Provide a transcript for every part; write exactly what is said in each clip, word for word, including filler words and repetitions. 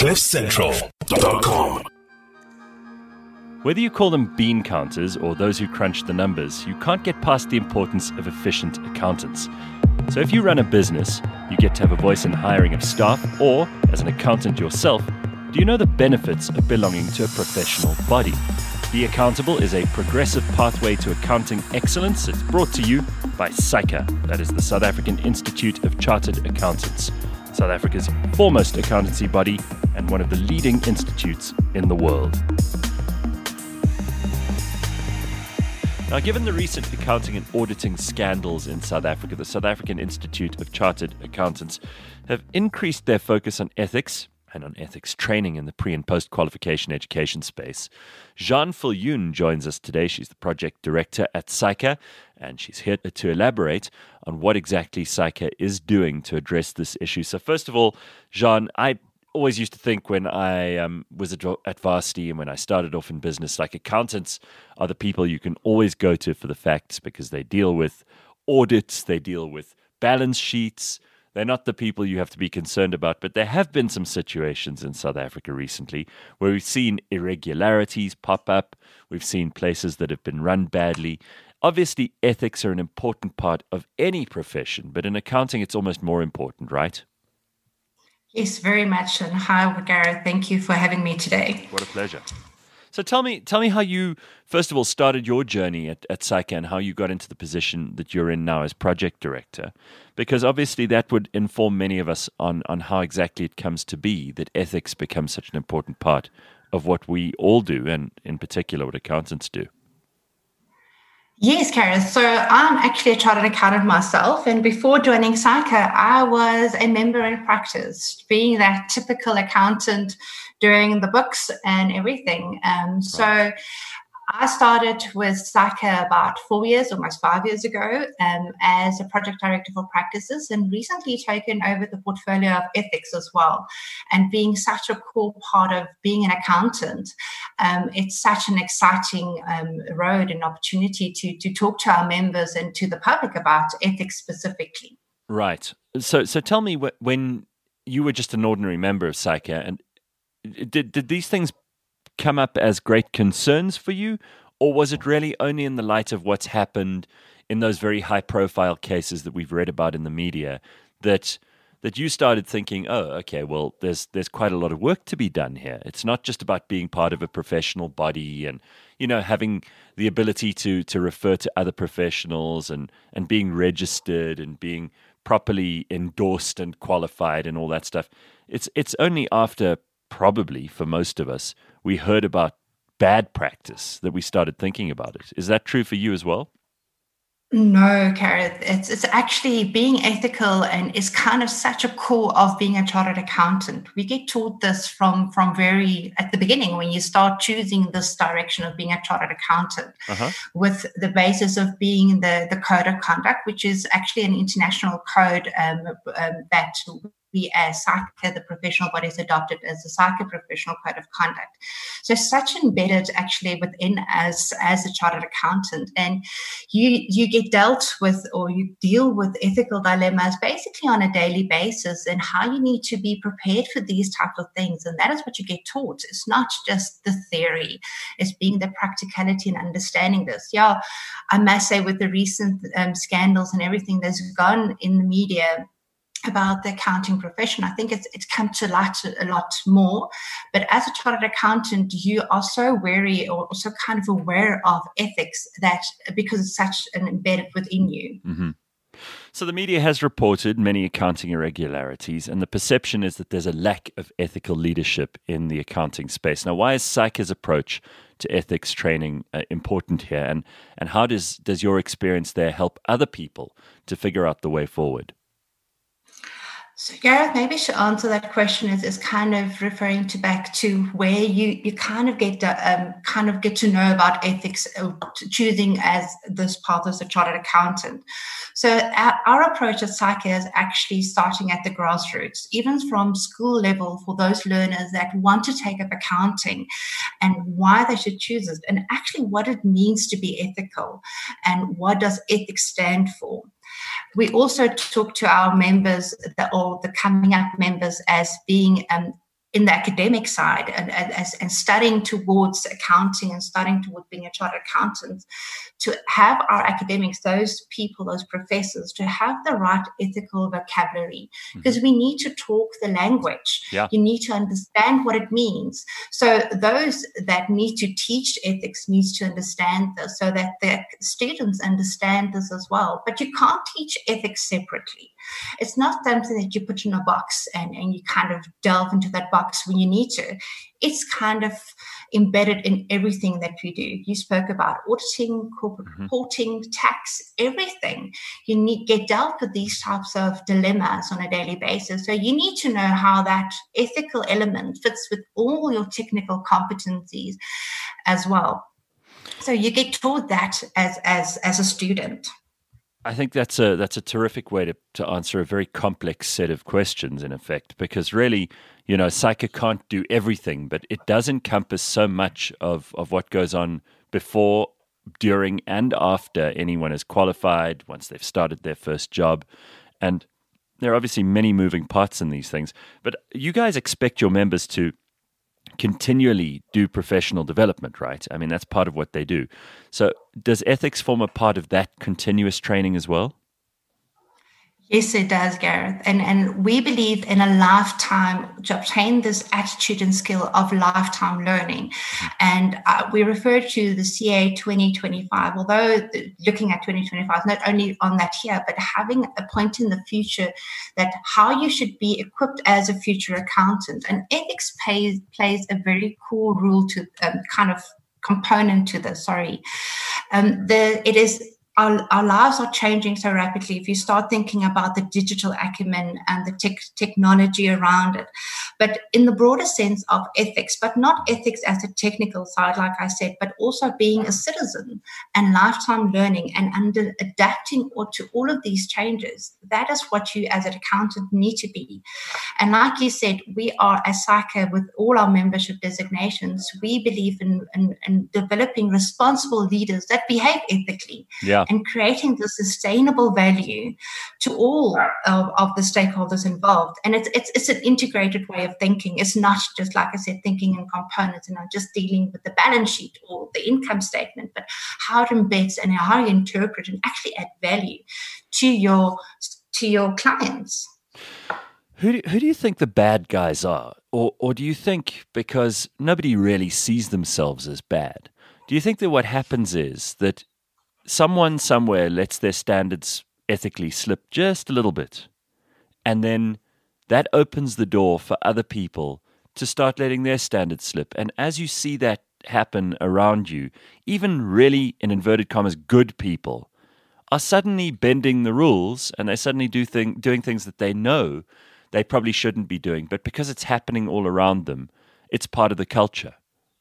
cliff central dot com. Whether you call them bean counters or those who crunch the numbers, you can't get past the importance of efficient accountants. So if you run a business, you get to have a voice in the hiring of staff, or as an accountant yourself, do you know the benefits of belonging to a professional body? Be Accountable is a progressive pathway to accounting excellence. It's brought to you by SAICA, that is the South African Institute of Chartered Accountants, South Africa's foremost accountancy body and one of the leading institutes in the world. Now, given the recent accounting and auditing scandals in South Africa, the South African Institute of Chartered Accountants have increased their focus on ethics and on ethics training in the pre- and post-qualification education space. Jeanne Viljoen joins us today. She's the project director at SAICA, and she's here to elaborate on what exactly SAICA is doing to address this issue. So first of all, Jeanne, I always used to think when I um, was at, at Varsity and when I started off in business, like accountants are the people you can always go to for the facts because they deal with audits, they deal with balance sheets. They're not the people you have to be concerned about, but there have been some situations in South Africa recently where we've seen irregularities pop up. We've seen places that have been run badly. Obviously, ethics are an important part of any profession, but in accounting, it's almost more important, right? Yes, very much. And hi, Gareth. Thank you for having me today. What a pleasure. So tell me, tell me how you, first of all, started your journey at, at SAICA and how you got into the position that you're in now as project director, because obviously that would inform many of us on, on how exactly it comes to be that ethics becomes such an important part of what we all do, and in particular what accountants do. Yes, Gareth. So I'm actually a chartered accountant myself. And before joining SAICA, I was a member in practice, being that typical accountant doing the books and everything. Um, so I started with SAICA about four years, almost five years ago, um, as a project director for practices, and recently taken over the portfolio of ethics as well. And being such a core part of being an accountant, um, it's such an exciting um, road and opportunity to, to talk to our members and to the public about ethics specifically. Right. So, so tell me, when you were just an ordinary member of SAICA, and did did these things come up as great concerns for you, or was it really only in the light of what's happened in those very high-profile cases that we've read about in the media that that you started thinking, oh, okay, well, there's there's quite a lot of work to be done here. It's not just about being part of a professional body and, you know, having the ability to to refer to other professionals and and being registered and being properly endorsed and qualified and all that stuff. It's it's only after, probably for most of us, we heard about bad practice that we started thinking about it. Is that true for you as well? No, Gareth. It's it's actually being ethical and is kind of such a core of being a chartered accountant. We get taught this from from very at the beginning when you start choosing this direction of being a chartered accountant, uh-huh. with the basis of being the, the code of conduct, which is actually an international code um, um, that we as SAICA, the professional body, is adopted as the SAICA Professional Code of Conduct. So such embedded actually within us as a chartered accountant. And you you get dealt with or you deal with ethical dilemmas basically on a daily basis and how you need to be prepared for these types of things. And that is what you get taught. It's not just the theory. It's being the practicality and understanding this. Yeah, I must say with the recent um, scandals and everything that's gone in the media about the accounting profession, I think it's it's come to light a lot more. But as a chartered accountant, you are so wary or also kind of aware of ethics that because it's such an embedded within you. Mm-hmm. So the media has reported many accounting irregularities, and the perception is that there's a lack of ethical leadership in the accounting space. Now, why is SAICA's approach to ethics training uh, important here, and and how does does your experience there help other people to figure out the way forward? So, Gareth, maybe to answer that question is, is kind of referring to back to where you, you kind of get to, um, kind of get to know about ethics, uh, choosing as this path as a chartered accountant. So, our, our approach at SAICA is actually starting at the grassroots, even from school level, for those learners that want to take up accounting and why they should choose it, and actually what it means to be ethical and what does ethics stand for. We also talk to our members, the, or the coming up members, as being um, in the academic side and, and, and studying towards accounting and studying towards being a chartered accountant, to have our academics, those people, those professors, to have the right ethical vocabulary, because mm-hmm. we need to talk the language. Yeah. You need to understand what it means. So those that need to teach ethics needs to understand this, so that the students understand this as well. But you can't teach ethics separately. It's not something that you put in a box and, and you kind of delve into that box when you need to. It's kind of embedded in everything that we do. You spoke about auditing, corporate mm-hmm. reporting, tax, everything. You need get dealt with these types of dilemmas on a daily basis. So you need to know how that ethical element fits with all your technical competencies as well. So you get taught that as as as a student. I think that's a that's a terrific way to, to answer a very complex set of questions, in effect, because really, you know, SAICA can't do everything, but it does encompass so much of, of what goes on before, during, and after anyone is qualified, once they've started their first job. And there are obviously many moving parts in these things, but you guys expect your members to continually do professional development, right? I mean, that's part of what they do. So does ethics form a part of that continuous training as well? Yes, it does, Gareth. And and we believe in a lifetime, to obtain this attitude and skill of lifetime learning. And uh, we refer to the C A twenty twenty-five, although the, looking at twenty twenty-five, not only on that here, but having a point in the future that how you should be equipped as a future accountant. And ethics plays, plays a very core role to um, kind of component to this, sorry. Um, the It is Our, our lives are changing so rapidly. If you start thinking about the digital acumen and the tech, technology around it, but in the broader sense of ethics, but not ethics as a technical side, like I said, but also being a citizen and lifetime learning and under adapting or to all of these changes. That is what you as an accountant need to be. And like you said, we are as SAICA with all our membership designations, we believe in, in, in developing responsible leaders that behave ethically. Yeah. And creating the sustainable value to all of, of the stakeholders involved. And it's, it's it's an integrated way of thinking. It's not just, like I said, thinking in components and not just dealing with the balance sheet or the income statement, but how it embeds and how you interpret and actually add value to your to your clients. Who do, who do you think the bad guys are? Or or do you think, because nobody really sees themselves as bad, do you think that what happens is that someone somewhere lets their standards ethically slip just a little bit, and then that opens the door for other people to start letting their standards slip? And as you see that happen around you, even really, in inverted commas, good people are suddenly bending the rules, and they suddenly do thing, doing things that they know they probably shouldn't be doing, but because it's happening all around them, it's part of the culture.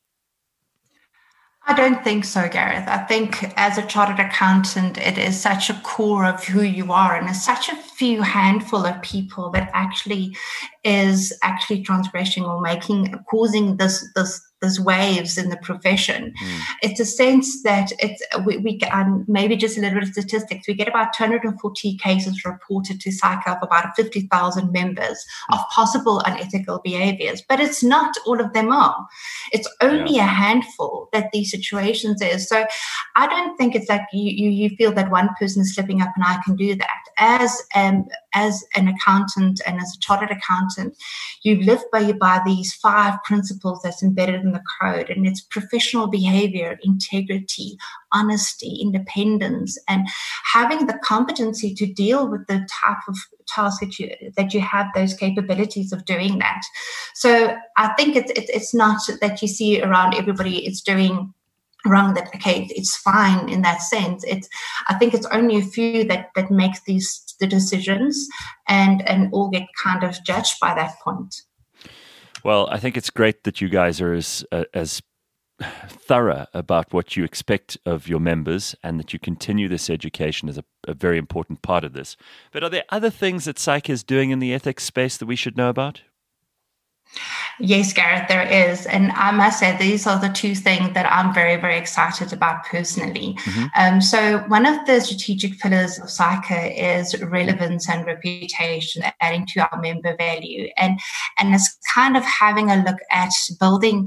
I don't think so, Gareth. I think as a chartered accountant, it is such a core of who you are, and it's such a few handful of people that actually is actually transgressing or making, causing this this this waves in the profession. Mm. It's a sense that it's we, we um, maybe just a little bit of statistics. We get about two hundred forty cases reported to SAICA of about fifty thousand members mm. of possible unethical behaviors, but it's not all of them are. It's only yeah. a handful that these situations is. So I don't think it's like you, you you feel that one person is slipping up and I can do that. As um as an accountant and as a chartered accountant, you live by by these five principles that's embedded in the code, and it's professional behavior, integrity, honesty, independence, and having the competency to deal with the type of task that you that you have those capabilities of doing that. So I think it's it's, it's not that you see around everybody is doing wrong, that okay, it's fine in that sense. It's I think it's only a few that that makes these the decisions and and all get kind of judged by that point. Well, I think it's great that you guys are as uh, as thorough about what you expect of your members, and that you continue this education as a, a very important part of this. But are there other things that SAICA is doing in the ethics space that we should know about? Yes, Gareth, there is. And I must say, these are the two things that I'm very, very excited about personally. Mm-hmm. Um, so one of the strategic pillars of SAICA is relevance and reputation, adding to our member value. And, and it's kind of having a look at building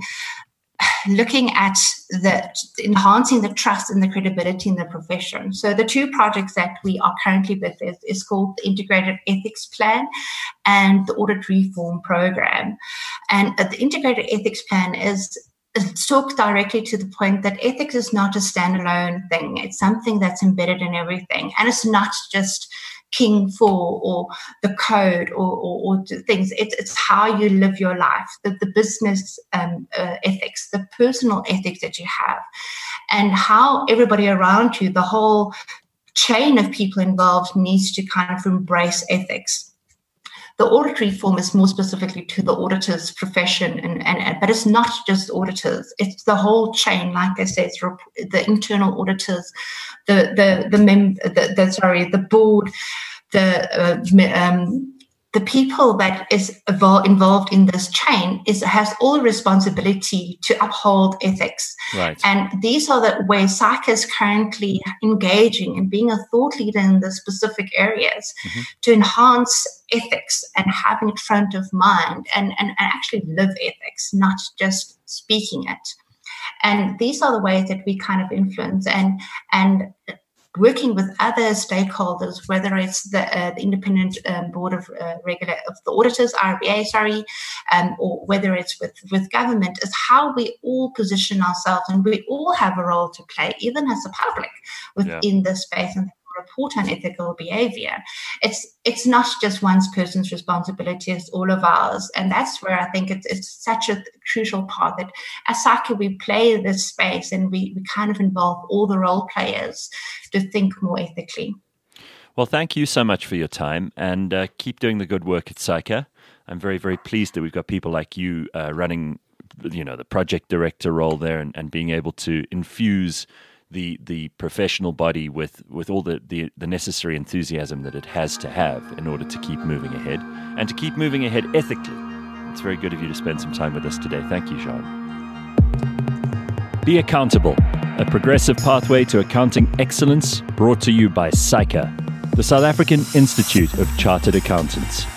looking at the enhancing the trust and the credibility in the profession. So the two projects that we are currently with is, is called the Integrated Ethics Plan and the Audit Reform Program. And the Integrated Ethics Plan is talk directly to the point that ethics is not a standalone thing. It's something that's embedded in everything. And it's not just King four or the code or, or, or things. It's, it's how you live your life, the, the business um, uh, ethics, the personal ethics that you have, and how everybody around you, the whole chain of people involved, needs to kind of embrace ethics. The audit reform is more specifically to the auditor's profession, and, and but it's not just auditors; it's the whole chain. Like I said, it's the internal auditors, the the the mem, the, the sorry, the board, the uh, um, the people that is evol- involved in this chain is has all responsibility to uphold ethics. Right. And these are the ways SAICA is currently engaging and being a thought leader in the specific areas mm-hmm. to enhance ethics and having it front of mind and, and, and actually live ethics, not just speaking it. And these are the ways that we kind of influence and and working with other stakeholders, whether it's the, uh, the independent um, board of uh, regular of the auditors, I R B A, sorry, um, or whether it's with, with government, is how we all position ourselves, and we all have a role to play, even as a public, within yeah. this space and report on ethical behavior. It's it's not just one person's responsibility, it's all of ours. And that's where I think it's, it's such a crucial part that as SAICA, we play this space and we, we kind of involve all the role players to think more ethically. Well, thank you so much for your time, and uh, keep doing the good work at SAICA. I'm very, very pleased that we've got people like you uh, running, you know, the project director role there and, and being able to infuse the the professional body with, with all the, the, the necessary enthusiasm that it has to have in order to keep moving ahead and to keep moving ahead ethically. It's very good of you to spend some time with us today. Thank you, Jean. Be Accountable, a progressive pathway to accounting excellence, brought to you by SAICA, the South African Institute of Chartered Accountants.